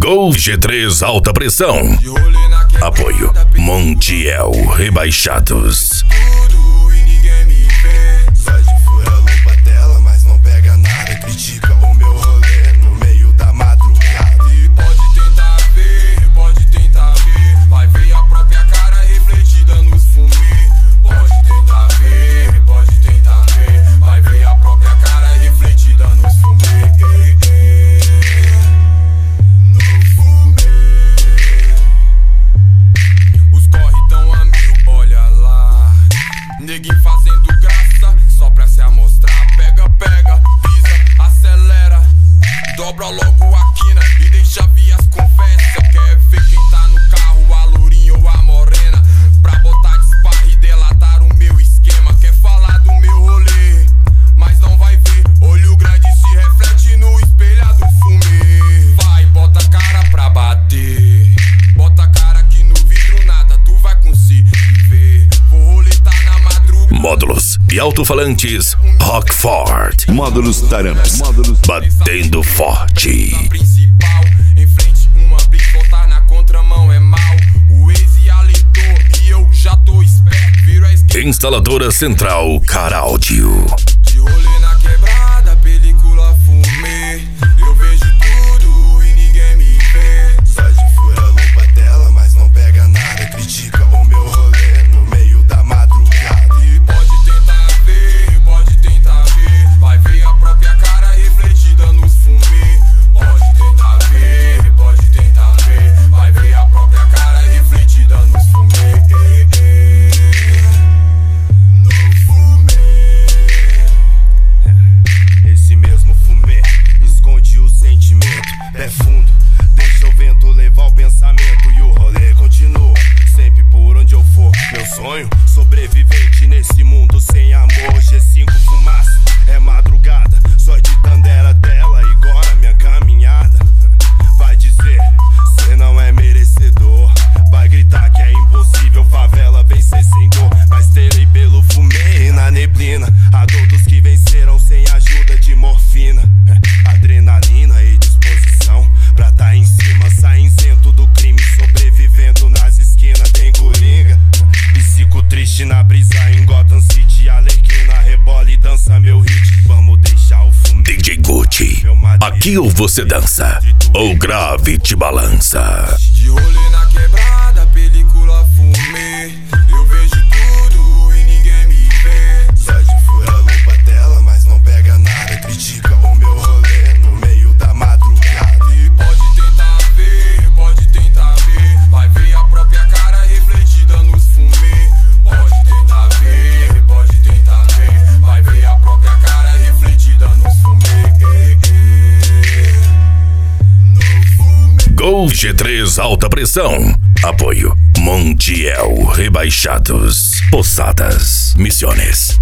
Gol G3 Alta Pressão. Apoio Montiel Rebaixados. Tudo e ninguém me vê. Só de fura loupa tela, mas não pega nada. Critica o meu rolê no meio da madrugada. E pode tentar ver, vai ver a própria cara refletida nos fumê. Pode tentar ver, vai ver a própria cara refletida nos fumê. Neguinho fazendo graça, só pra se amostrar. Pega, pisa, acelera, dobra logo a quina e deixa vias confessa. Quer ver quem tá no carro, a lourinha ou a morena, pra botar desparra e delatar o meu esquema. Quer falar do meu rolê, mas não vai ver. Olho grande se reflete no espelhado fumê. Vai, bota a cara pra bater, bota a cara aqui no vidro, nada tu vai conseguir ver. Vou roletar na módulos e alto-falantes Rockford. Módulos Taramps. Batendo forte. Principal, em frente uma blitz, voltar na contramão é mal. O Waze alertou e eu já tô esperto. Viro a esquerda. Instaladora Central Caraudio. De rolê na quebrada, película fumê. Eu vejo tudo e ninguém me vê. Só de fura loupa tela, mas não pega nada. Critica o meu rolê no meio da madrugada. Pode tentar ver, vai ver a própria cara refletida nos fumê. Pode tentar ver, vai ver a própria cara refletida nos fumê. No fumê. Esse mesmo fumê esconde o sentimento. É fundo, deixa o vento levar o pensamento. E o rolê continua, sempre por onde eu for. Meu sonho, sobrevivente nesse mundo sem amor. G5 fumaça, é madrugada, só de Tandera dela, agora minha caminhada. Vai dizer, cê não é merecedor, vai gritar que é impossível favela vencer sem dor. Mas telei pelo fumê na neblina, a dor dos que venceram sem ajuda de morfina. Adrenalina e disposição pra tá em cima, sai isento do crime, sobrevivendo nas esquinas. Tem coringa, psico triste na brisa em Gotham City, Alerquina rebola e dança meu hit. Vamos deixar o fumê. DJ Gucci, aqui ou você dança, ou grave te balança. De rolê na quebrada, película fumê. Eu vejo tudo e ninguém me vê. Só de fura loupa tela, mas não pega nada. Critica o meu rolê no meio da madrugada. E pode tentar ver, vai ver a própria cara refletida nos fumê. Pode tentar ver, vai ver a própria cara refletida nos fumê. Gol G3 Alta Pressão. Apoio Montiel Rebaixados. Posadas Misiones.